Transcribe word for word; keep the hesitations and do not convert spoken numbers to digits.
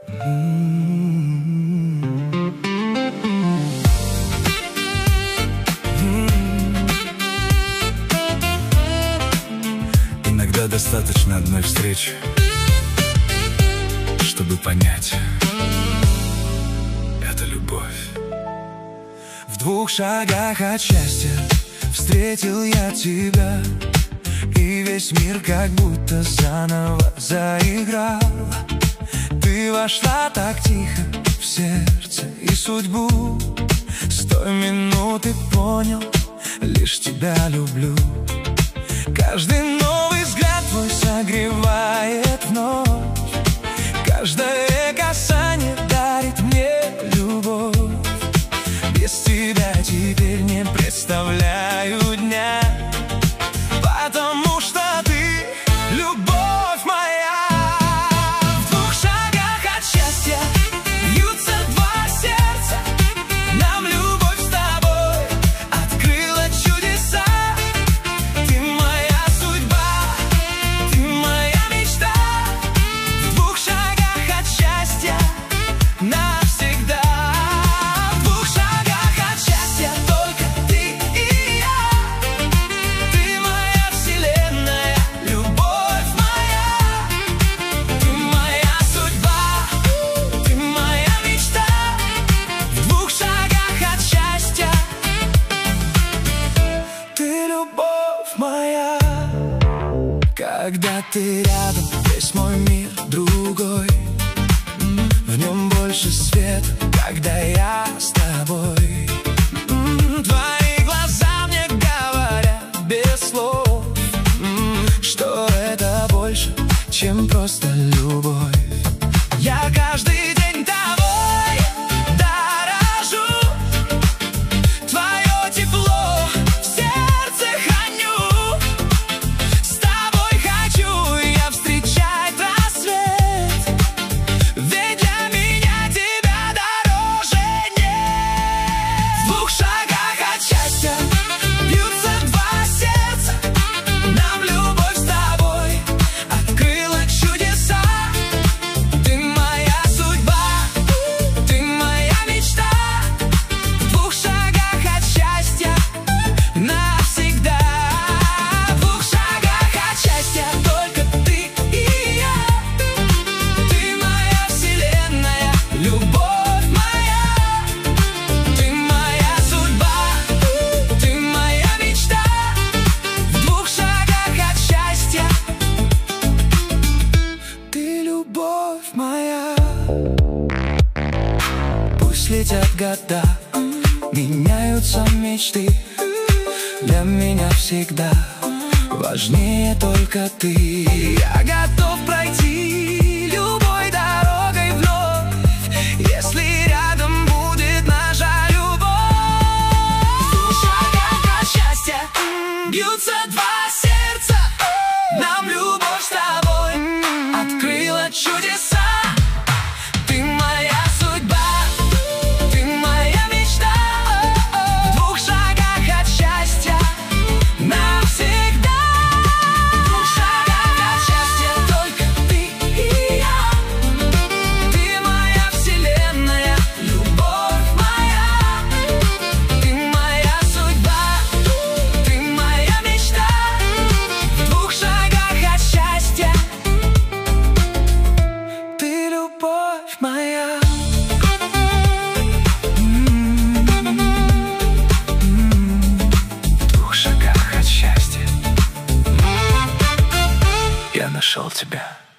Иногда достаточно одной встречи, чтобы понять, это любовь. В двух шагах от счастья встретил я тебя, и весь мир как будто заново заиграл. Ты вошла так тихо в сердце и судьбу. С той минуты понял, лишь тебя люблю. Каждый новый взгляд твой согревает вновь. Каждое касание дарит мне любовь. Без тебя теперь не представляю дня, потому что ты любовь моя. В двух шагах от счастья бьются два сердца. Нам любовь с тобой открыла чудеса. Ты моя судьба, ты моя мечта. В двух шагах от счастья навсегда. В двух шагах от счастья только ты и я. Ты моя вселенная, любовь моя. Ты моя судьба, ты моя мечта. В двух шагах от счастья ты любовь моя. Когда ты рядом, весь мой мир другой. В нем больше света, когда я с тобой. М, Твои глаза мне говорят без слов, м, что это больше, чем просто любовь. Я каждый день тобой дорожу. Твое тепло в сердце храню. С тобой хочу я встречать рассвет. Ведь для меня тебя дороже нет. В двух шагах от счастья бьются два сердца. Нам любовь с тобой открыла чудеса. Ты моя судьба, ты моя мечта. В двух шагах от счастья навсегда. В двух шагах от счастья только ты и я. Ты моя вселенная, любовь моя. Ты моя судьба, ты моя мечта. В двух шагах от счастья ты любовь моя. Пусть летят года, меняются мечты. Для меня всегда важнее только ты. Я готов пройти любой дорогой вновь, если рядом будет наша любовь. В двух шагах от счастья бьются два сердца. Нам любовь с тобой открыла чудеса. Ты моя судьба, ты моя мечта. В двух шагах от счастья навсегда. В двух шагах от счастья только ты и я. Ты моя вселенная, любовь моя. Ты моя судьба, ты моя мечта. В двух шагах от счастья ты любовь моя. В двух шагах от счастья я нашел тебя.